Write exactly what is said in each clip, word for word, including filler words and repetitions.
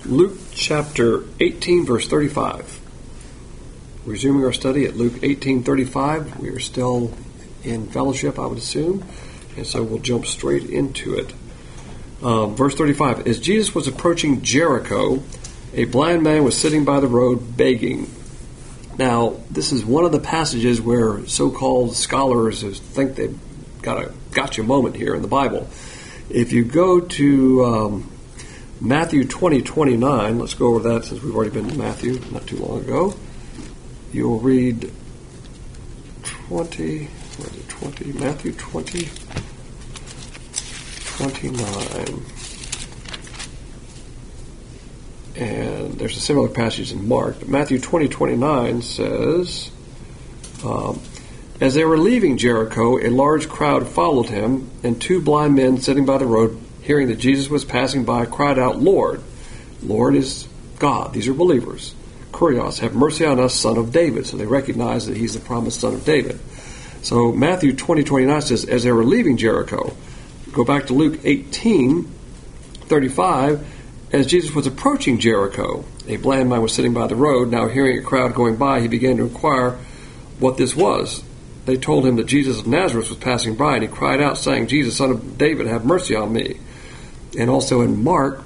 Luke chapter eighteen, verse thirty-five. Resuming our study at Luke eighteen thirty-five. We are still in fellowship, I would assume, and so we'll jump straight into it. Um, verse thirty-five. As Jesus was approaching Jericho, a blind man was sitting by the road begging. Now, this is one of the passages where so-called scholars think they've got a gotcha moment here in the Bible. If you go to um, Matthew twenty twenty-nine, let's go over that since we've already been to Matthew not too long ago. You'll read twenty, what is it, twenty, Matthew twenty twenty-nine. And there's a similar passage in Mark, but Matthew twenty twenty-nine says, um, as they were leaving Jericho, a large crowd followed him, and two blind men sitting by the road, hearing that Jesus was passing by, cried out, Lord. Lord is God. These are believers. Kurios, have mercy on us, son of David. So they recognize that he's the promised son of David. So Matthew twenty twenty-nine says, as they were leaving Jericho, go back to Luke eighteen thirty-five, as Jesus was approaching Jericho, a blind man was sitting by the road. Now hearing a crowd going by, he began to inquire what this was. They told him that Jesus of Nazareth was passing by, and he cried out, saying, Jesus, son of David, have mercy on me. And also in Mark,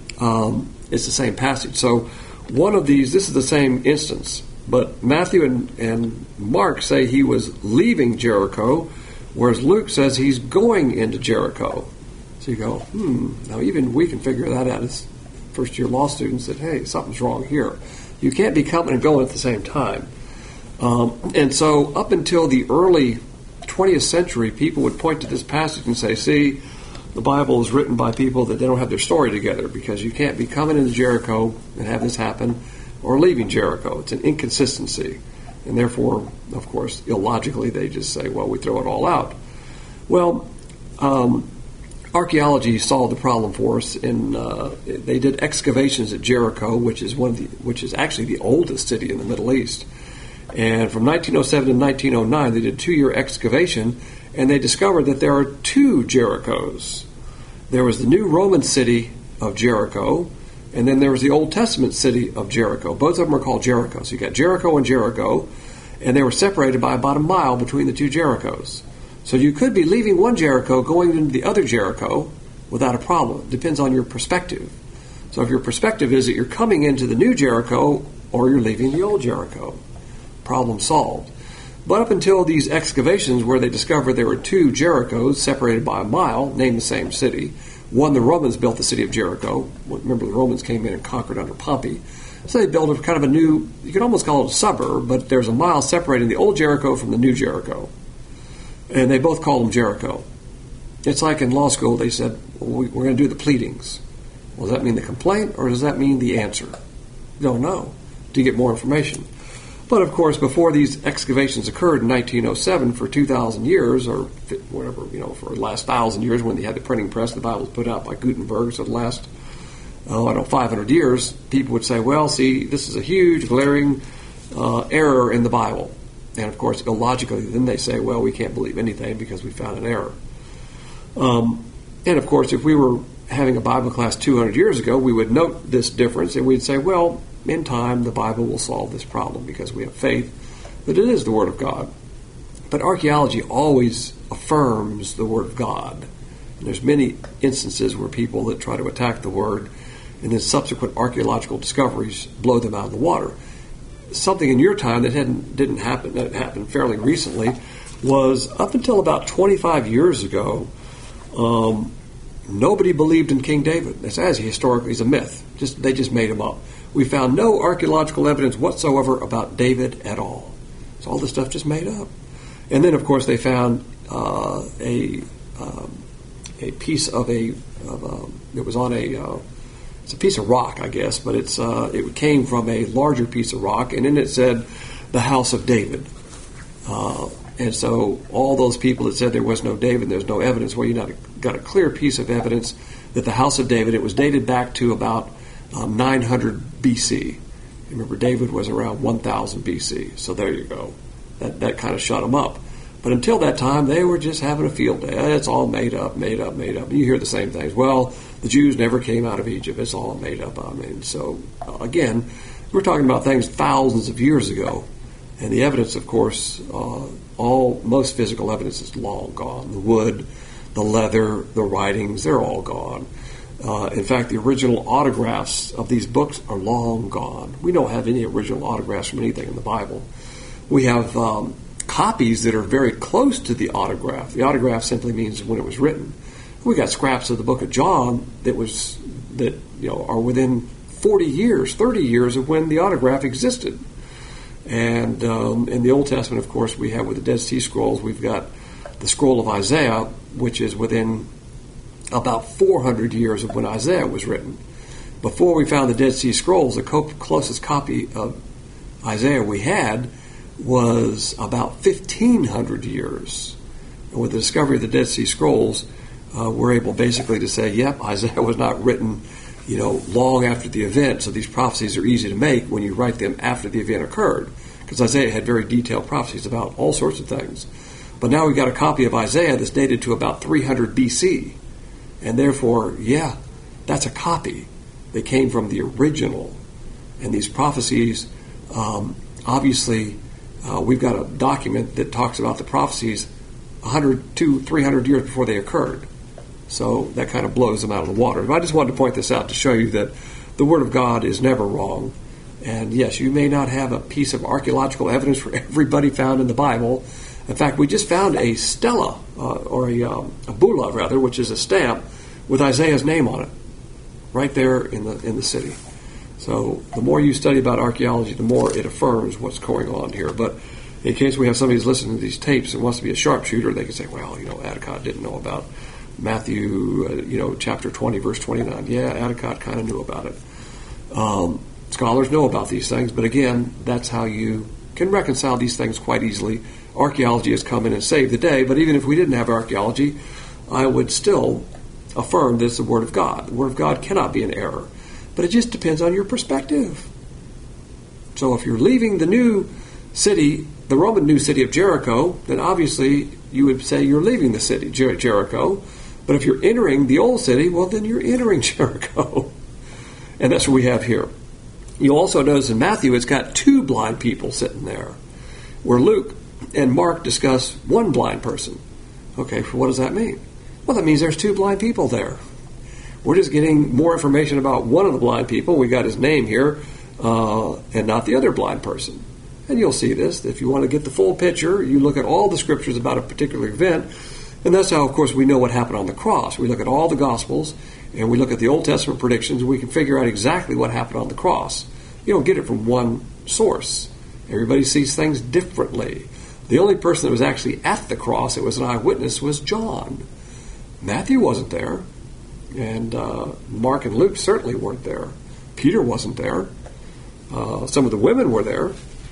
um, it's the same passage. So one of these, this is the same instance, but Matthew and, and Mark say he was leaving Jericho, whereas Luke says he's going into Jericho. So you go, hmm, now even we can figure that out as first-year law students that, hey, something's wrong here. You can't be coming and going at the same time. Um, and so up until the early twentieth century, people would point to this passage and say, see, the Bible is written by people that they don't have their story together, because you can't be coming into Jericho and have this happen or leaving Jericho. It's an inconsistency. And therefore, of course, illogically, they just say, well, we throw it all out. Well, um, archaeology solved the problem for us. In uh, they did excavations at Jericho, which is one of the, which is actually the oldest city in the Middle East. And from nineteen oh seven to nineteen oh nine, they did a two-year excavation, and they discovered that there are two Jerichos. There was the new Roman city of Jericho, and then there was the Old Testament city of Jericho. Both of them are called Jericho. So you got Jericho and Jericho, and they were separated by about a mile between the two Jerichos. So you could be leaving one Jericho, going into the other Jericho without a problem. It depends on your perspective. So if your perspective is that you're coming into the new Jericho or you're leaving the old Jericho, problem solved. But up until these excavations where they discovered there were two Jerichos separated by a mile, named the same city. One, the Romans built the city of Jericho. Remember, the Romans came in and conquered under Pompey. So they built a kind of a new, you could almost call it a suburb, but there's a mile separating the old Jericho from the new Jericho. And they both called them Jericho. It's like in law school, they said, well, we're going to do the pleadings. Well, does that mean the complaint, or does that mean the answer? You don't know. To get more information. But, of course, before these excavations occurred in nineteen oh seven, for two thousand years, or whatever, you know, for the last one thousand years when they had the printing press, the Bible was put out by Gutenberg, so the last, oh, I don't know, five hundred years, people would say, well, see, this is a huge, glaring uh, error in the Bible. And, of course, illogically, then they say, well, we can't believe anything because we found an error. Um, and, of course, if we were having a Bible class two hundred years ago, we would note this difference, and we'd say, well, in time, the Bible will solve this problem because we have faith that it is the Word of God. But archaeology always affirms the Word of God. And there's many instances where people that try to attack the Word and then subsequent archaeological discoveries blow them out of the water. Something in your time that hadn't didn't happen, that happened fairly recently, was up until about twenty-five years ago, um, nobody believed in King David. They say historically he's a myth. Just they just made him up. We found no archaeological evidence whatsoever about David at all. So all this stuff just made up. And then, of course, they found uh, a um, a piece of a, of a it was on a uh, it's a piece of rock, I guess, but it's uh, it came from a larger piece of rock, and then it said the house of David. Uh, and so all those people that said there was no David, there's no evidence. Well, you got a, got a clear piece of evidence that the house of David. It was dated back to about Um, nine hundred B C. Remember, David was around one thousand B C. So there you go. That that kind of shut him up. But until that time, they were just having a field day. It's all made up, made up, made up. And you hear the same things. Well, the Jews never came out of Egypt. It's all made up. I mean, so uh, again, we're talking about things thousands of years ago. And the evidence, of course, uh, all most physical evidence is long gone. The wood, the leather, the writings, they're all gone. Uh, in fact, the original autographs of these books are long gone. We don't have any original autographs from anything in the Bible. We have um, copies that are very close to the autograph. The autograph simply means when it was written. We got scraps of the book of John that was that you know are within forty years, thirty years of when the autograph existed. And um, in the Old Testament, of course, we have with the Dead Sea Scrolls, we've got the scroll of Isaiah, which is within about four hundred years of when Isaiah was written. Before we found the Dead Sea Scrolls, the co- closest copy of Isaiah we had was about fifteen hundred years. And with the discovery of the Dead Sea Scrolls, uh, we're able basically to say, yep, Isaiah was not written, you know, long after the event, so these prophecies are easy to make when you write them after the event occurred, because Isaiah had very detailed prophecies about all sorts of things. But now we've got a copy of Isaiah that's dated to about three hundred B C, and therefore, yeah, that's a copy that came from the original. And these prophecies, um, obviously, uh, we've got a document that talks about the prophecies one hundred, two hundred, three hundred years before they occurred. So that kind of blows them out of the water. But I just wanted to point this out to show you that the Word of God is never wrong. And yes, you may not have a piece of archaeological evidence for everybody found in the Bible. In fact, we just found a stela, uh, or a, um, a bulla, rather, which is a stamp with Isaiah's name on it, right there in the in the city. So the more you study about archaeology, the more it affirms what's going on here. But in case we have somebody who's listening to these tapes and wants to be a sharpshooter, they can say, well, you know, Atticott didn't know about Matthew, uh, you know, chapter twenty, verse twenty-nine. Yeah, Atticott kind of knew about it. Um, scholars know about these things, but again, that's how you can reconcile these things quite easily. Archaeology has come in and saved the day, but even if we didn't have archaeology, I would still affirm this is the Word of God. The Word of God cannot be an error, but it just depends on your perspective. So if you're leaving the new city, the Roman new city of Jericho, then obviously you would say you're leaving the city, Jer- Jericho. But if you're entering the old city, well, then you're entering Jericho. And that's what we have here. You also notice in Matthew, it's got two blind people sitting there, where Luke and Mark discuss one blind person. Okay, so what does that mean? Well, that means there's two blind people there. We're just getting more information about one of the blind people. We got his name here, uh, and not the other blind person. And you'll see this. If you want to get the full picture, you look at all the scriptures about a particular event. And that's how, of course, we know what happened on the cross. We look at all the Gospels, and we look at the Old Testament predictions, and we can figure out exactly what happened on the cross. You don't get it from one source. Everybody sees things differently. The only person that was actually at the cross that was an eyewitness was John. Matthew wasn't there, and uh, Mark and Luke certainly weren't there. Peter wasn't there. Uh, some of the women were there.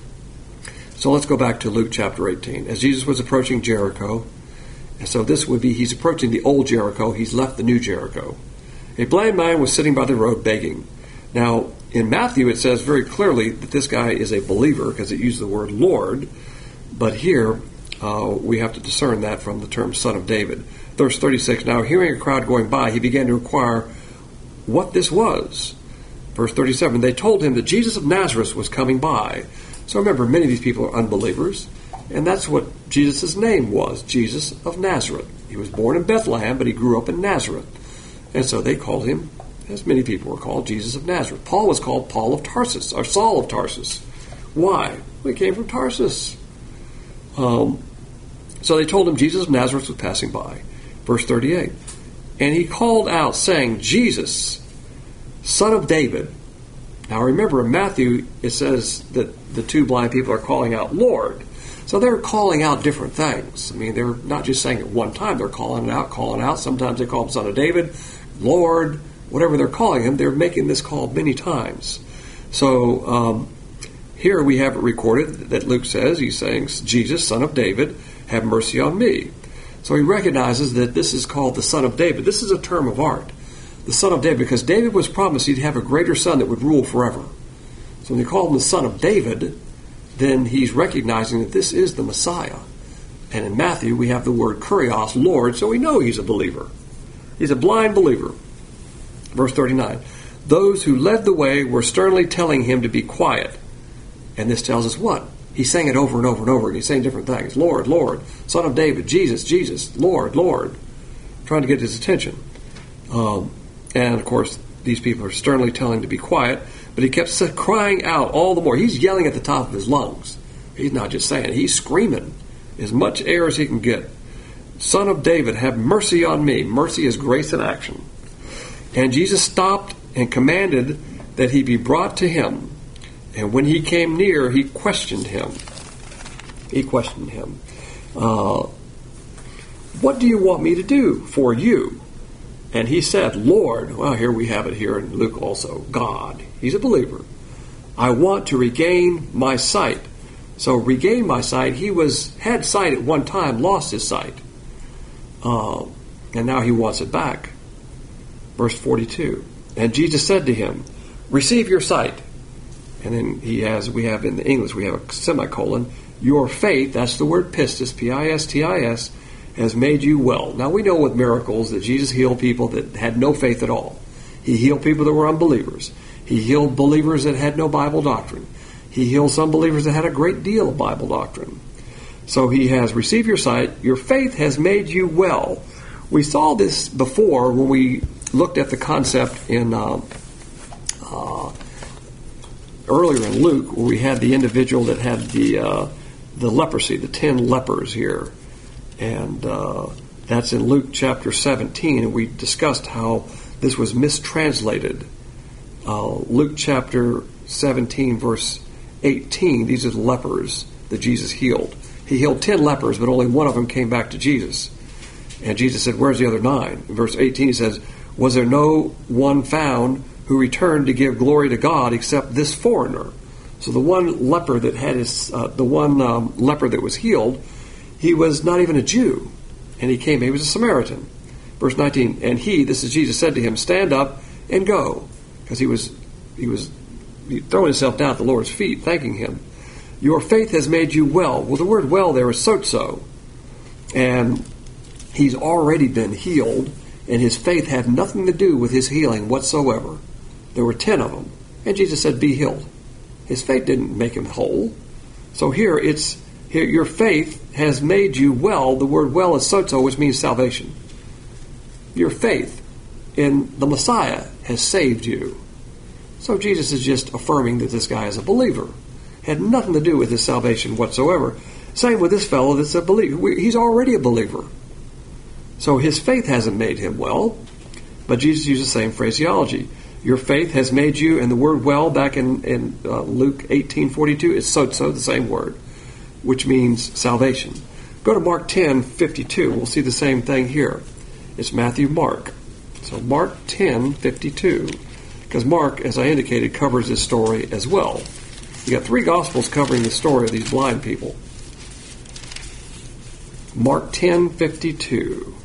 So let's go back to Luke chapter eighteen. As Jesus was approaching Jericho, and so this would be, he's approaching the old Jericho, he's left the new Jericho. A blind man was sitting by the road begging. Now, in Matthew it says very clearly that this guy is a believer because it uses the word Lord, but here uh, we have to discern that from the term Son of David. Verse thirty-six, now hearing a crowd going by, he began to inquire what this was. Verse thirty-seven, they told him that Jesus of Nazareth was coming by. So remember, many of these people are unbelievers, and that's what Jesus' name was, Jesus of Nazareth. He was born in Bethlehem, but he grew up in Nazareth. And so they called him, as many people were called, Jesus of Nazareth. Paul was called Paul of Tarsus, or Saul of Tarsus. Why? Well, he came from Tarsus. Um, so they told him Jesus of Nazareth was passing by. Verse thirty-eight, and he called out, saying, Jesus, Son of David. Now remember, in Matthew, it says that the two blind people are calling out, Lord. So they're calling out different things. I mean, they're not just saying it one time. They're calling it out, calling out. Sometimes they call him Son of David, Lord, whatever they're calling him. They're making this call many times. So um, here we have it recorded that Luke says, he's saying, Jesus, Son of David, have mercy on me. So he recognizes that this is called the Son of David. This is a term of art. The Son of David, because David was promised he'd have a greater son that would rule forever. So when they call him the Son of David, then he's recognizing that this is the Messiah. And in Matthew, we have the word kurios, Lord, so we know he's a believer. He's a blind believer. Verse thirty-nine, those who led the way were sternly telling him to be quiet. And this tells us what? He's saying it over and over and over again. He's saying different things. Lord, Lord, Son of David, Jesus, Jesus, Lord, Lord. Trying to get his attention. Um, and, of course, these people are sternly telling him to be quiet. But he kept crying out all the more. He's yelling at the top of his lungs. He's not just saying it. He's screaming as much air as he can get. Son of David, have mercy on me. Mercy is grace in action. And Jesus stopped and commanded that he be brought to him. And when he came near, he questioned him. He questioned him. Uh, what do you want me to do for you? And he said, Lord, well, here we have it here in Luke also, God. He's a believer. I want to regain my sight. So regain my sight. He was had sight at one time, lost his sight. Uh, and now he wants it back. Verse forty-two. And Jesus said to him, receive your sight. And then he has, we have in the English, we have a semicolon. Your faith, that's the word pistis, P I S T I S, has made you well. Now we know with miracles that Jesus healed people that had no faith at all. He healed people that were unbelievers. He healed believers that had no Bible doctrine. He healed some believers that had a great deal of Bible doctrine. So he has received your sight. Your faith has made you well. We saw this before when we looked at the concept in uh, uh, earlier in Luke, where we had the individual that had the uh, the leprosy, the ten lepers here. And uh, that's in Luke chapter seventeen, and we discussed how this was mistranslated. Uh, Luke chapter seventeen, verse eighteen, these are the lepers that Jesus healed. He healed ten lepers, but only one of them came back to Jesus. And Jesus said, where's the other nine? In verse eighteen, he says, was there no one found who returned to give glory to God except this foreigner? So the one leper that had his, uh, the one um, leper that was healed, he was not even a Jew. And he came, he was a Samaritan. Verse nineteen, and he, this is Jesus, said to him, stand up and go. Because he was, he was throwing himself down at the Lord's feet, thanking him. Your faith has made you well. Well, the word well there is sozo. And he's already been healed, and his faith had nothing to do with his healing whatsoever. There were ten of them. And Jesus said, be healed. His faith didn't make him whole. So here it's, here your faith has made you well. The word well is sozo, which means salvation. Your faith in the Messiah has saved you. So Jesus is just affirming that this guy is a believer. Had nothing to do with his salvation whatsoever. Same with this fellow that's a believer. He's already a believer. So his faith hasn't made him well. But Jesus used the same phraseology. Your faith has made you, and the word well back in, in uh, Luke eighteen forty-two is sozo, the same word, which means salvation. Go to Mark ten fifty-two. We'll see the same thing here. It's Matthew, Mark. So Mark ten fifty-two. Because Mark, as I indicated, covers this story as well. You got three Gospels covering the story of these blind people. Mark ten fifty-two.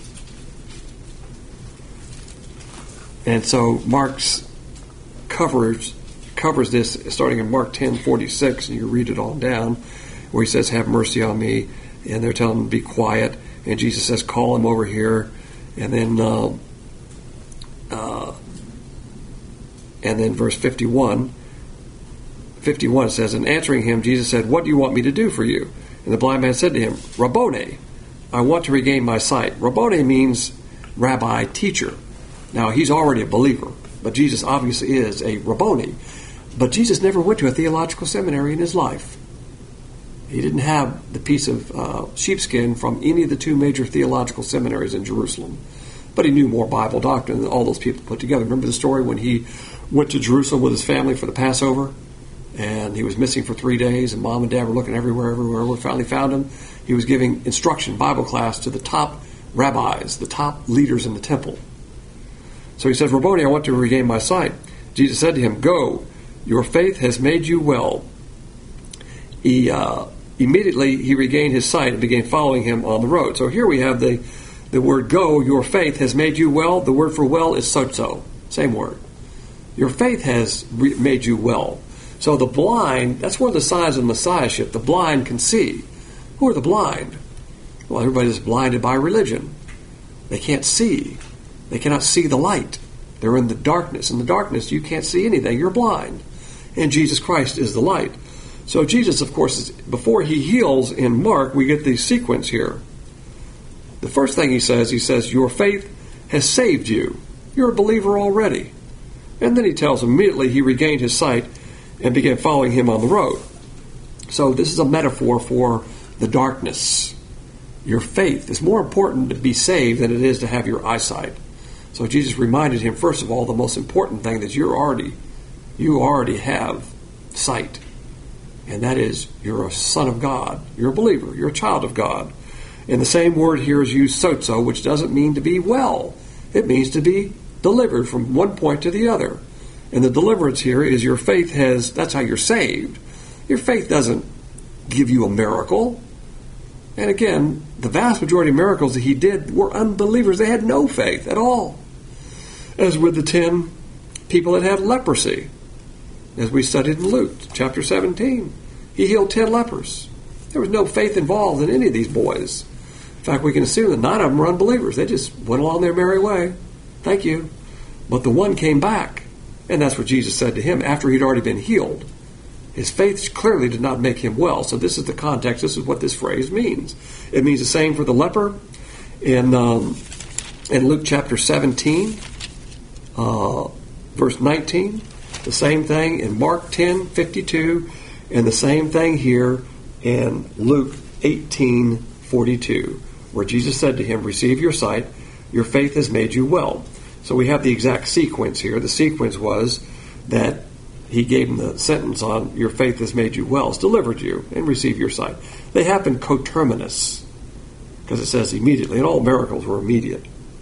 And so Mark's covers covers this starting in Mark ten forty-six, and you read it on down, where he says, have mercy on me, and they're telling him to be quiet, and Jesus says, call him over here, and then uh, uh, and then verse fifty-one, fifty-one says, and answering him, Jesus said, what do you want me to do for you? And the blind man said to him, Rabboni, I want to regain my sight. Rabboni means rabbi, teacher. Now, he's already a believer, but Jesus obviously is a Rabboni. But Jesus never went to a theological seminary in his life. He didn't have the piece of uh, sheepskin from any of the two major theological seminaries in Jerusalem. But he knew more Bible doctrine than all those people put together. Remember the story when he went to Jerusalem with his family for the Passover? And he was missing for three days, and mom and dad were looking everywhere, everywhere. We finally found him. He was giving instruction, Bible class, to the top rabbis, the top leaders in the temple. So he says, Rabboni, I want to regain my sight. Jesus said to him, go, your faith has made you well. He uh, immediately he regained his sight and began following him on the road. So here we have the, the word go, your faith has made you well. The word for well is sozo, same word. Your faith has re- made you well. So the blind, that's one of the signs of messiahship. The blind can see. Who are the blind? Well, everybody's blinded by religion. They can't see. They cannot see the light. They're in the darkness. In the darkness, you can't see anything. You're blind. And Jesus Christ is the light. So Jesus, of course, is, before he heals in Mark, we get the sequence here. The first thing he says, he says, your faith has saved you. You're a believer already. And then he tells him immediately he regained his sight and began following him on the road. So this is a metaphor for the darkness. Your faith is more important to be saved than it is to have your eyesight. So Jesus reminded him, first of all, the most important thing that you're already, you already have sight. And that is, you're a son of God. You're a believer. You're a child of God. And the same word here is used, sozo, which doesn't mean to be well. It means to be delivered from one point to the other. And the deliverance here is your faith has, that's how you're saved. Your faith doesn't give you a miracle. And again, the vast majority of miracles that he did were unbelievers. They had no faith at all. As with the ten people that had leprosy, as we studied in Luke chapter seventeen. He healed ten lepers. There was no faith involved in any of these boys. In fact, we can assume that nine of them were unbelievers. They just went along their merry way. Thank you. But the one came back. And that's what Jesus said to him after he'd already been healed. His faith clearly did not make him well. So this is the context. This is what this phrase means. It means the same for the leper in, um, in Luke chapter seventeen, uh, verse nineteen. The same thing in Mark ten fifty-two, and the same thing here in Luke eighteen forty-two, where Jesus said to him, receive your sight, your faith has made you well. So we have the exact sequence here. The sequence was that he gave him the sentence on, your faith has made you well, it's delivered you, and receive your sight. They happened coterminous, because it says immediately, and all miracles were immediate.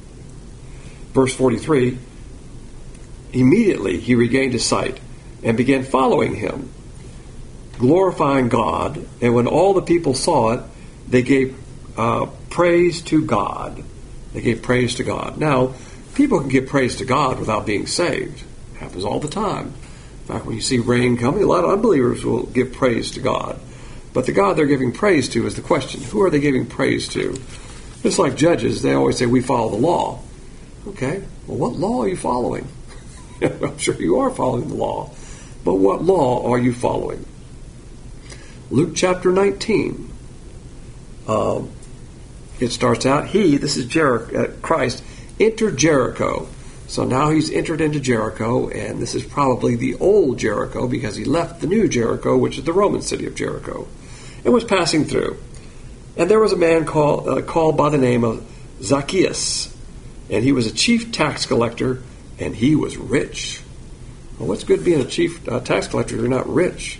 Verse forty-three, immediately he regained his sight and began following him, glorifying God. And when all the people saw it, they gave uh, praise to God. They gave praise to God. Now, people can give praise to God without being saved. It happens all the time. In fact, when you see rain coming, a lot of unbelievers will give praise to God. But the God they're giving praise to is the question. Who are they giving praise to? Just like judges, they always say, we follow the law. Okay, well, what law are you following? I'm sure you are following the law. But what law are you following? Luke chapter nineteen. Um, it starts out, he, this is Jer- uh, Christ, entered Jericho. So now he's entered into Jericho, and this is probably the old Jericho because he left the new Jericho, which is the Roman city of Jericho, and was passing through. And there was a man called, uh, called by the name of Zacchaeus, and he was a chief tax collector, and he was rich. Well, what's good being a chief uh, tax collector if you're not rich?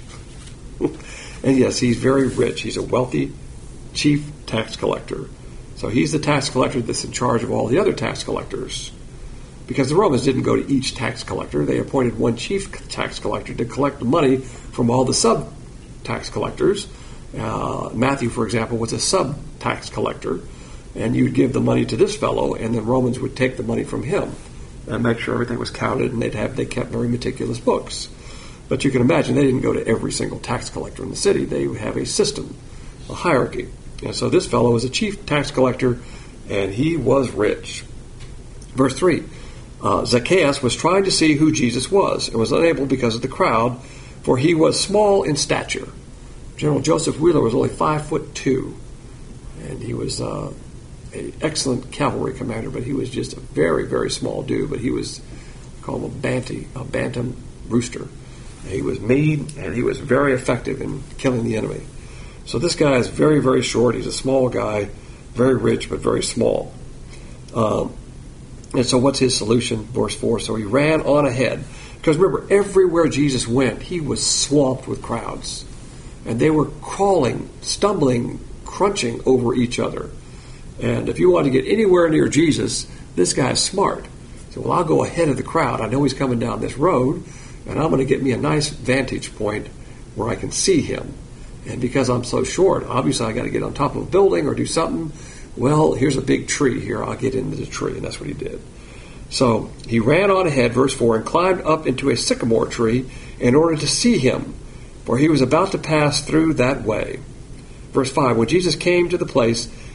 And yes, he's very rich. He's a wealthy chief tax collector. So he's the tax collector that's in charge of all the other tax collectors. Because the Romans didn't go to each tax collector. They appointed one chief tax collector to collect the money from all the sub-tax collectors. Uh, Matthew, for example, was a sub-tax collector. And you'd give the money to this fellow, and the Romans would take the money from him and make sure everything was counted, and they'd have they kept very meticulous books. But you can imagine they didn't go to every single tax collector in the city. They would have a system, a hierarchy. And so this fellow was a chief tax collector, and he was rich. Verse three, uh, Zacchaeus was trying to see who Jesus was, and was unable because of the crowd, for he was small in stature. General Joseph Wheeler was only five foot two, and he was uh, an excellent cavalry commander, but he was just a very, very small dude. But he was called a banty, a bantam rooster. He was mean, and he was very effective in killing the enemy. So this guy is very, very short. He's a small guy, very rich, but very small. Um, and so what's his solution? Verse four, so he ran on ahead. Because remember, everywhere Jesus went, he was swamped with crowds. And they were crawling, stumbling, crunching over each other. And if you want to get anywhere near Jesus, this guy's smart. So, well, I'll go ahead of the crowd. I know he's coming down this road, and I'm going to get me a nice vantage point where I can see him. And because I'm so short, obviously I got to get on top of a building or do something. Well, here's a big tree here. I'll get into the tree, and that's what he did. So he ran on ahead, verse four, and climbed up into a sycamore tree in order to see him, for he was about to pass through that way. Verse five, when Jesus came to the place,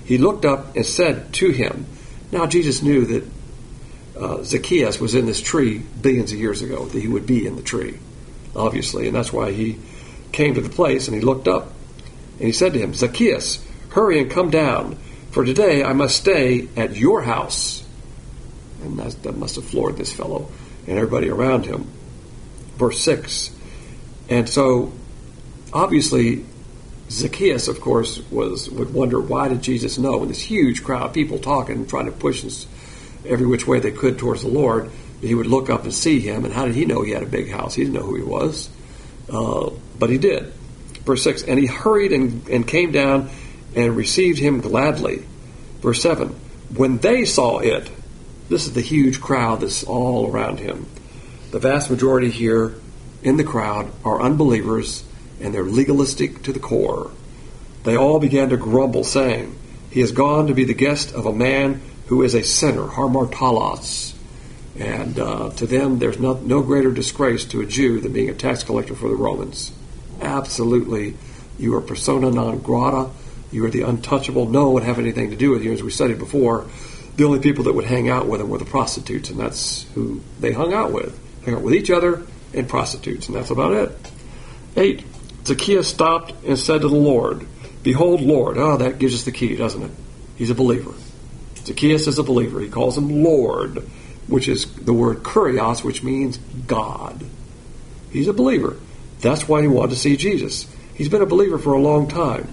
He looked up and said to him. Now Jesus knew that uh, Zacchaeus was in this tree billions of years ago, that he would be in the tree, obviously, and that's why he came to the place and he looked up. And he said to him, Zacchaeus, hurry and come down, for today I must stay at your house. And that, that must have floored this fellow and everybody around him. Verse six. And so, obviously, Zacchaeus, of course, was would wonder, why did Jesus know? And this huge crowd of people talking, trying to push us every which way they could towards the Lord, that he would look up and see him. And how did he know he had a big house? He didn't know who he was. Uh, but he did. Verse six, and he hurried and, and came down and received him gladly. Verse seven, when they saw it, this is the huge crowd that's all around him. The vast majority here in the crowd are unbelievers, and they're legalistic to the core. They all began to grumble, saying, he has gone to be the guest of a man who is a sinner, hamartalos. And uh, to them, there's no, no greater disgrace to a Jew than being a tax collector for the Romans. Absolutely. You are persona non grata. You are the untouchable. No one would have anything to do with you. As we studied before, the only people that would hang out with them were the prostitutes, and that's who they hung out with. Hang out with each other and prostitutes, and that's about it. Eight, Zacchaeus stopped and said to the Lord, behold, Lord. Oh, that gives us the key, doesn't it? He's a believer. Zacchaeus is a believer. He calls him Lord, which is the word kurios, which means God. He's a believer. That's why he wanted to see Jesus. He's been a believer for a long time.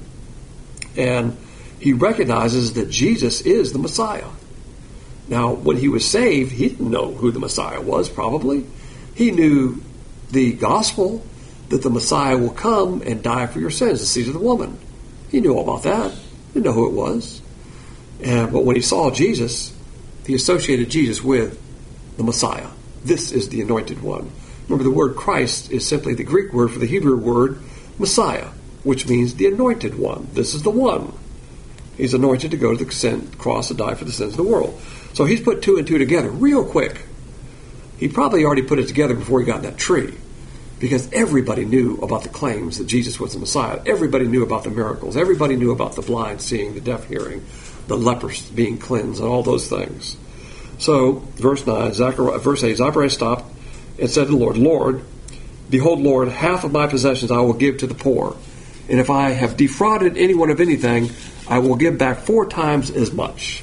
And he recognizes that Jesus is the Messiah. Now, when he was saved, he didn't know who the Messiah was, probably. He knew the gospel, that the Messiah will come and die for your sins, the seed of the woman. He knew all about that. He didn't know who it was. And, but when he saw Jesus, he associated Jesus with the Messiah. This is the anointed one. Remember, the word Christ is simply the Greek word for the Hebrew word Messiah, which means the anointed one. This is the one. He's anointed to go to the sin, cross to die for the sins of the world. So he's put two and two together real quick. He probably already put it together before he got in that tree, because everybody knew about the claims that Jesus was the Messiah. Everybody knew about the miracles. Everybody knew about the blind seeing, the deaf hearing, the lepers being cleansed, and all those things. So, verse nine, Zachariah, verse eight, Zachariah stopped and said to the Lord, Lord, behold, Lord, half of my possessions I will give to the poor. And if I have defrauded anyone of anything, I will give back four times as much.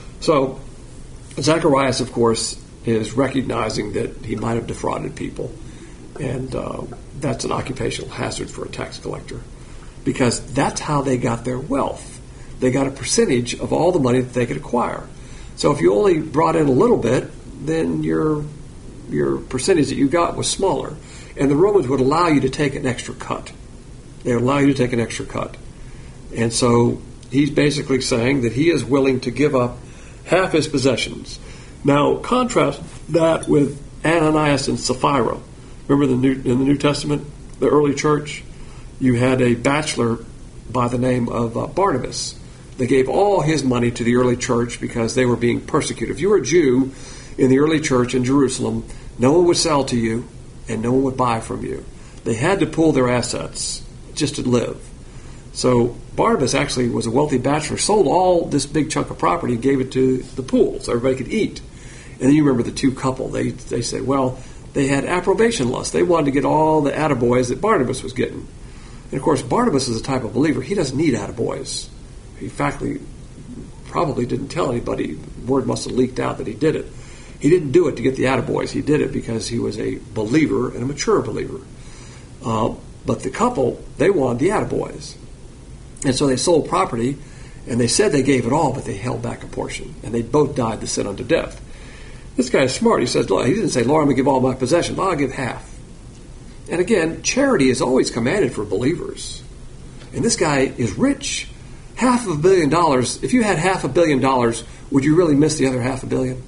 So, Zacharias, of course, is recognizing that he might have defrauded people. And uh, that's an occupational hazard for a tax collector, because that's how they got their wealth. They got a percentage of all the money that they could acquire. So if you only brought in a little bit, then your your percentage that you got was smaller. And the Romans would allow you to take an extra cut. They would allow you to take an extra cut. And so he's basically saying that he is willing to give up half his possessions. Now, contrast that with Ananias and Sapphira. Remember the New, in the New Testament, the early church, you had a bachelor by the name of uh, Barnabas. They gave all his money to the early church because they were being persecuted. If you were a Jew in the early church in Jerusalem, no one would sell to you and no one would buy from you. They had to pool their assets just to live. So Barnabas actually was a wealthy bachelor, sold all this big chunk of property and gave it to the pool so everybody could eat. And then you remember the two couple. They they said, well, they had approbation lust. They wanted to get all the attaboys that Barnabas was getting. And of course, Barnabas is a type of believer. He doesn't need attaboys. He factly probably didn't tell anybody. Word must have leaked out that he did it. He didn't do it to get the attaboys. He did it because he was a believer and a mature believer. Uh, but the couple, they wanted the attaboys. And so they sold property, and they said they gave it all, but they held back a portion. And they both died the sin unto death. This guy is smart. He says, he didn't say, Lord, I'm going to give all my possessions. I'll give half. And again, charity is always commanded for believers. And this guy is rich. Half of a billion dollars. If you had half a billion dollars, would you really miss the other half a billion?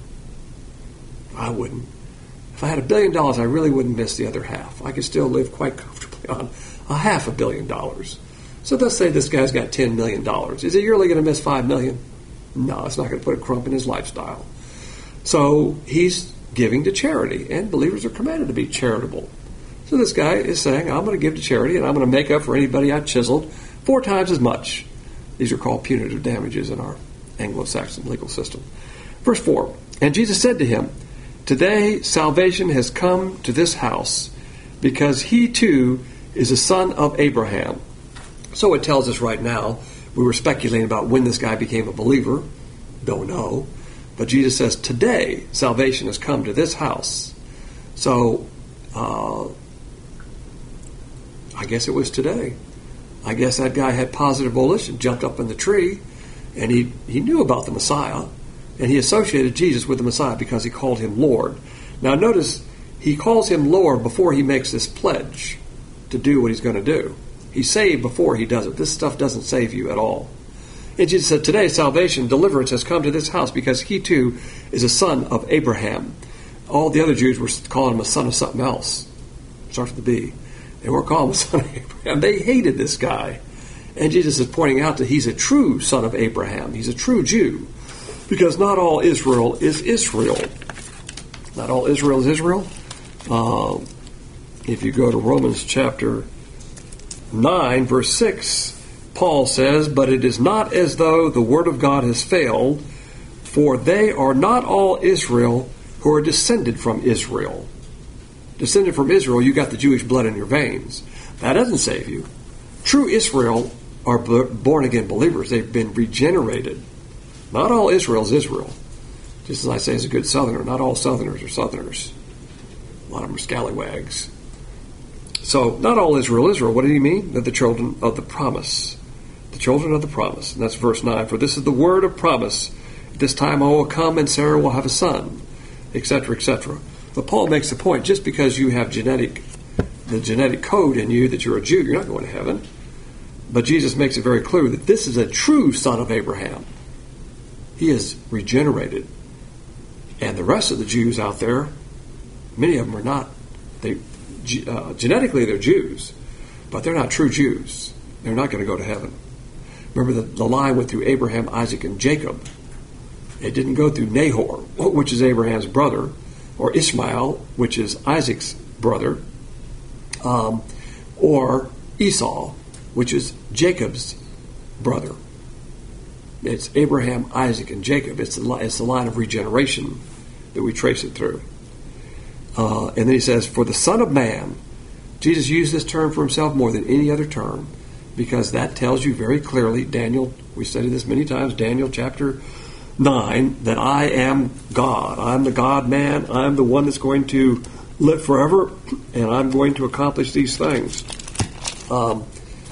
I wouldn't. If I had a billion dollars, I really wouldn't miss the other half. I could still live quite comfortably on a half a billion dollars. So let's say this guy's got ten million dollars. Is he really going to miss five million dollars? No, it's not going to put a crump in his lifestyle. So he's giving to charity, and believers are commanded to be charitable. So this guy is saying, I'm going to give to charity, and I'm going to make up for anybody I chiseled four times as much. These are called punitive damages in our Anglo-Saxon legal system. Verse four, and Jesus said to him, today salvation has come to this house, because he too is a son of Abraham. So it tells us right now, we were speculating about when this guy became a believer. Don't know. But Jesus says, today salvation has come to this house. So, uh, I guess it was today. I guess that guy had positive volition, jumped up in the tree, and he, he knew about the Messiah, and he associated Jesus with the Messiah because he called him Lord. Now notice, he calls him Lord before he makes this pledge to do what he's going to do. He's saved before he does it. This stuff doesn't save you at all. And Jesus said, today salvation, deliverance has come to this house because he too is a son of Abraham. All the other Jews were calling him a son of something else. Starts with the B. They weren't calling him a son of Abraham. They hated this guy. And Jesus is pointing out that he's a true son of Abraham. He's a true Jew. Because not all Israel is Israel. Not all Israel is Israel. Uh, if you go to Romans chapter nine, verse six, Paul says, but it is not as though the word of God has failed, for they are not all Israel who are descended from Israel. Descended from Israel, you got the Jewish blood in your veins. That doesn't save you. True Israel are born-again believers. They've been regenerated. Not all Israel is Israel. Just as I say as a good Southerner, not all Southerners are Southerners. A lot of them are scallywags. So, not all Israel is Israel. What did he mean? They're the children of the promise. The children of the promise. And that's verse nine. For this is the word of promise. At this time I will come and Sarah will have a son, et cetera, et cetera. But Paul makes the point, just because you have genetic, the genetic code in you that you're a Jew, you're not going to heaven. But Jesus makes it very clear that this is a true son of Abraham. He is regenerated. And the rest of the Jews out there, many of them are not. They uh, genetically they're Jews, but they're not true Jews. They're not going to go to heaven. Remember, the, the line went through Abraham, Isaac, and Jacob. It didn't go through Nahor, which is Abraham's brother, or Ishmael, which is Isaac's brother, um, or Esau, which is Jacob's brother. It's Abraham, Isaac, and Jacob. It's the, it's the line of regeneration that we trace it through. Uh, and then he says, for the Son of Man, Jesus used this term for himself more than any other term, because that tells you very clearly, Daniel, we studied this many times, Daniel chapter nine, that I am God. I'm the God-man. I'm the one that's going to live forever, and I'm going to accomplish these things. Um,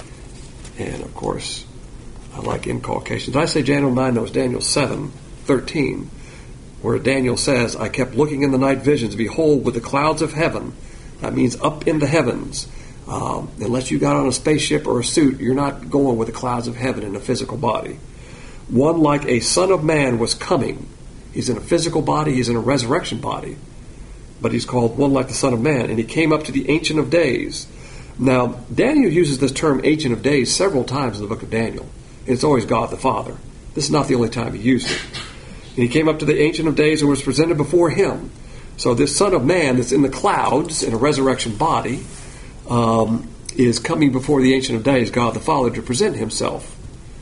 and, of course, I like inculcations. I say Daniel nine, no, it's Daniel seven thirteen, where Daniel says, I kept looking in the night visions, behold, with the clouds of heaven. That means up in the heavens. Um, unless you got on a spaceship or a suit, you're not going with the clouds of heaven in a physical body. One like a son of man was coming. He's in a physical body, he's in a resurrection body. But he's called one like the Son of Man. And he came up to the Ancient of Days. Now, Daniel uses this term Ancient of Days several times in the book of Daniel. And it's always God the Father. This is not the only time he used it. And he came up to the Ancient of Days and was presented before him. So this Son of Man that's in the clouds in a resurrection body um, is coming before the Ancient of Days, God the Father, to present himself.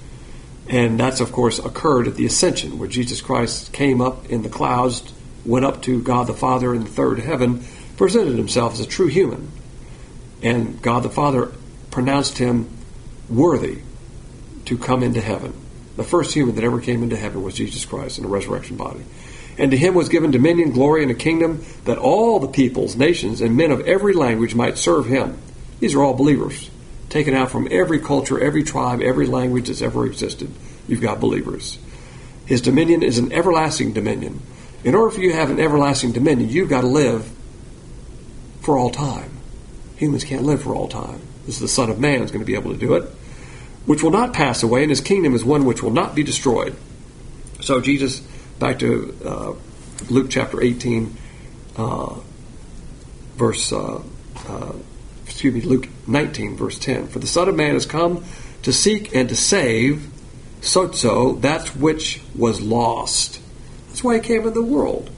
And that's, of course, occurred at the Ascension, where Jesus Christ came up in the clouds, went up to God the Father in the third heaven, presented himself as a true human. And God the Father pronounced him worthy to come into heaven. The first human that ever came into heaven was Jesus Christ in a resurrection body. And to him was given dominion, glory, and a kingdom, that all the peoples, nations, and men of every language might serve him. These are all believers, taken out from every culture, every tribe, every language that's ever existed. You've got believers. His dominion is an everlasting dominion. In order for you to have an everlasting dominion, you've got to live for all time. Humans can't live for all time. This is the Son of Man who's going to be able to do it, which will not pass away, and his kingdom is one which will not be destroyed. So Jesus, back to uh, Luke chapter eighteen, uh, verse, uh, uh, excuse me, Luke nineteen, verse ten. For the Son of Man has come to seek and to save, sozo, that which was lost. That's why he came into the world.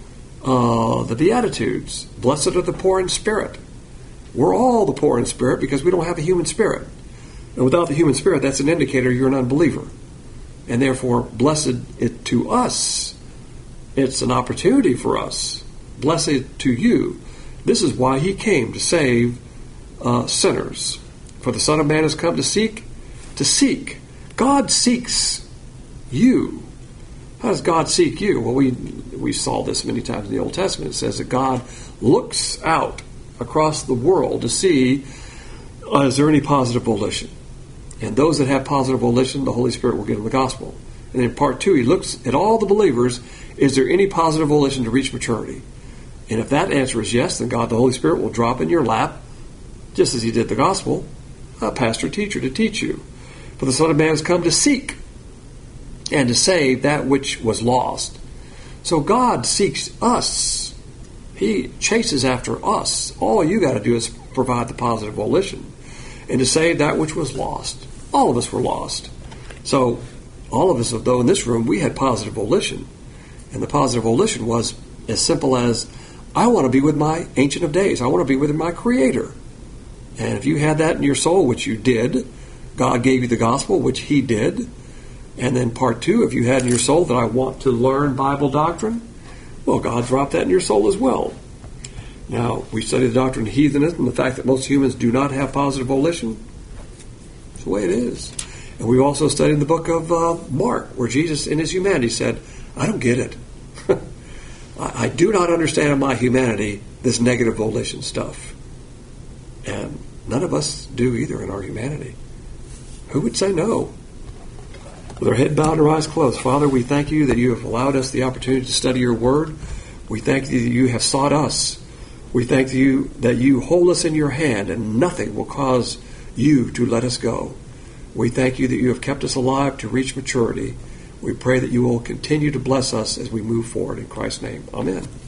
Uh, the Beatitudes, blessed are the poor in spirit. We're all the poor in spirit because we don't have a human spirit. And without the human spirit, that's an indicator you're an unbeliever. And therefore, blessed it to us. It's an opportunity for us. Blessed to you. This is why he came, to save uh, sinners. For the Son of Man has come to seek, to seek. God seeks you. How does God seek you? Well, we we saw this many times in the Old Testament. It says that God looks out across the world to see, uh, is there any positive volition? And those that have positive volition, the Holy Spirit will give them the gospel. And in part two, he looks at all the believers, is there any positive volition to reach maturity? And if that answer is yes, then God, the Holy Spirit, will drop in your lap, just as he did the gospel, a pastor, teacher, to teach you. For the Son of Man has come to seek and to save that which was lost. So God seeks us. He chases after us. All you got to do is provide the positive volition and to save that which was lost. All of us were lost. So all of us, though, in this room, we had positive volition. And the positive volition was as simple as, I want to be with my Ancient of Days. I want to be with my Creator. And if you had that in your soul, which you did, God gave you the gospel, which he did. And then part two, if you had in your soul that I want to learn Bible doctrine, well, God dropped that in your soul as well. Now, we study the doctrine of heathenism, the fact that most humans do not have positive volition. It's the way it is. And we also studied the book of uh, Mark, where Jesus in his humanity said, I don't get it. I, I do not understand in my humanity this negative volition stuff. And none of us do either in our humanity. Who would say no? With our head bowed and our eyes closed, Father, we thank you that you have allowed us the opportunity to study your word. We thank you that you have sought us. We thank you that you hold us in your hand and nothing will cause you to let us go. We thank you that you have kept us alive to reach maturity. We pray that you will continue to bless us as we move forward in Christ's name. Amen.